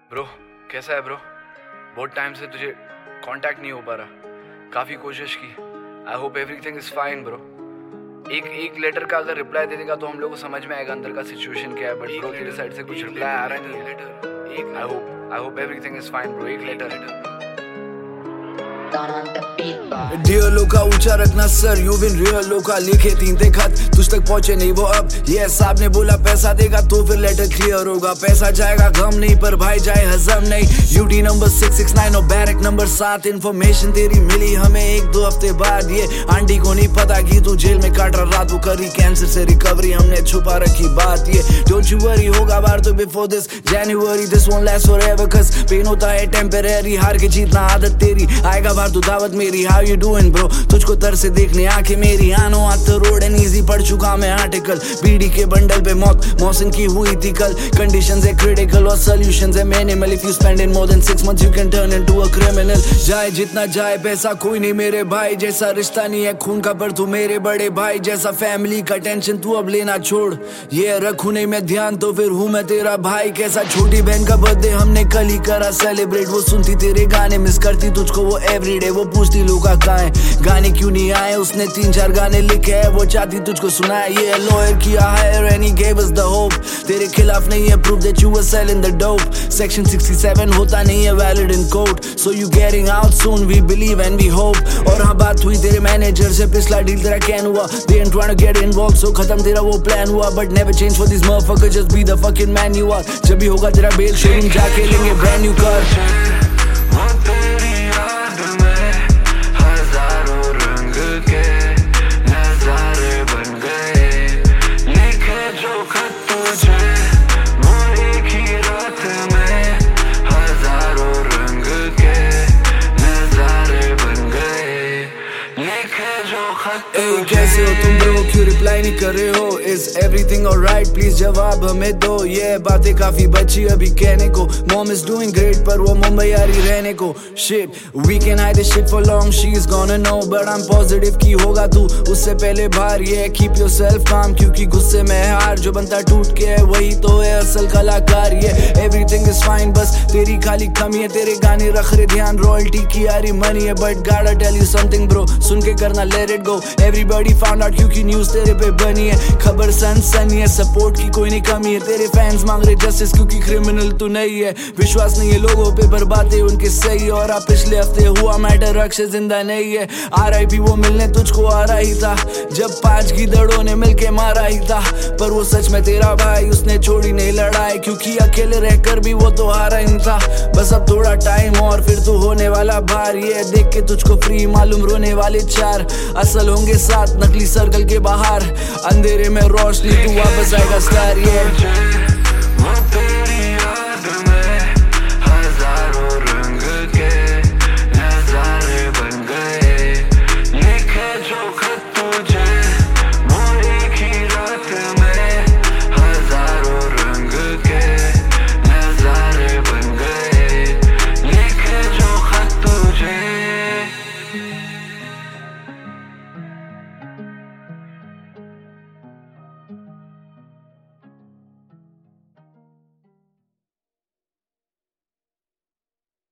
Bro कैसा है bro? बहुत टाइम से तुझे कांटेक्ट नहीं हो पा रहा, काफ़ी कोशिश की। I hope everything is fine bro. एक लेटर का अगर रिप्लाई दे देगा तो हम लोग को समझ में आएगा अंदर का सिचुएशन क्या है। बट ब्रो तेरे साइड से कुछ रिप्लाई आ रहा नहीं है। I hope everything is fine bro. एक लेटर डियर लोका ऊंचा रखना सर, यू बिन रियल लोका। लिखे 3 थे खत, तुझ तक पहुंचे नहीं वो अब। ये साहब ने बोला पैसा देगा तो फिर लेटर क्लियर होगा। पैसा जाएगा गम नहीं पर भाई जाए हजम नहीं। यूटी नंबर 669 और बैरक नंबर 7। इन्फॉर्मेशन तेरी मिली हमें 1-2 हफ्ते बाद। ये आंटी को नहीं पता कि तू जेल में काट रहा रात, वो करी कैंसर से रिकवरी, हमने छुपा रखी बात। ये डोंट यू वरी होगा बार तो before this January. This won't last forever cuz pain होता है टेम्परेरी। हार के जीतना आदत तेरी, आएगा बार तू दावत मेरी। How you doing bro? तुझको तर से देखने आंखें मेरी। आनो आत रोड एंड इजी पढ़ चुका मैं आर्टिकल। बीडी के बंडल पे मौत मौसम की हुई थी कल। कंडीशंस है क्रिटिकल और सॉल्यूशंस है minimal. If you spend in more than 6 months you can turn into a criminal। जाए जितना जाए पैसा कोई नहीं मेरे भाई जैसा। रिश्ता नहीं है खून का पर तू मेरे बड़े भाई जैसा। फैमिली का टेंशन तू अब लेना छोड़, ये रखूं नहीं मैं ध्यान तो फिर हूँ मैं तेरा भाई कैसा। छोटी बहन का बर्थडे हमने कल ही करा सेलिब्रेट। वो सुनती तेरे गाने, मिस करती तुझको वो एवरीडे। वो पूछती लोका कहाँ है, गाने क्यों नहीं आए। उसने 3-4 गाने लिखे हैं, वो चाहती तुझको सुनाए। ये लॉयर किया hire and he gave us the hope। तेरे खिलाफ नहीं है proof that you were selling the dope। Section 67 होता नहीं है valid in court, so you getting out soon we believe and we hope। और हाँ बात हुई तेरे मैनेजर से, पिछला डील तेरा कैन हुआ। They ain't trying to get involved so खत्म तेरा वो प्लान हुआ। But never change for these motherfuckers, just be the fucking man you are। जब भी होगा तेरा बेल शोरूम जाके लेंगे brand new car। कैसे हो तुम ब्रो, क्यों रिप्लाई नहीं कर रहे हो? Is everything alright? प्लीज जवाब हमें दो। ये बातें काफी बची अभी कहने को। मॉम इज डूइंग ग्रेट पर वो मुंबई आ रही रहने को। Shit we can hide this shit for long, she is gonna know. But I am positive कि होगा तू उससे पहले बाहर। ये कीप योरसेल्फ काम क्योंकि गुस्से में है हार। जो बनता टूट के है वही तो है असल कलाकार। ये एवरीथिंग इज फाइन बस तेरी खाली कमी है। तेरे गाने रख रहे ध्यान, रॉयल्टी की यारी मनी है। But gotta tell you something bro, सुन के करना let it go. Everybody found out क्योंकि न्यूज़ तेरे पे बनी है। खबर सनसनी है, सपोर्ट की कोई नहीं कमी है। तेरे फैंस मांग रहे जस्टिस क्योंकि क्रिमिनल तू नहीं है। विश्वास नहीं है लोगों पे पर बातें उनके सही है। और पिछले हफ्ते हुआ मैटर, अक्षय जिंदा नहीं है। RIP वो मिलने तुझको आ रहा ही था जब 5 गिद्धड़ों ने मिलके मारा ही था। पर वो सच में तेरा भाई, उसने छोड़ी नहीं लड़ाई क्योंकि अकेले रहकर भी वो तो हारा ही था। बस अब थोड़ा टाइम और फिर तू होने वाला बाहर। ये देख के तुझको फ्री मालूम रोने वाले 4 असल होंगे 7 नकली सर्कल के बाहर। अंधेरे में रोशनी तू वापस आएगा स्टार। ये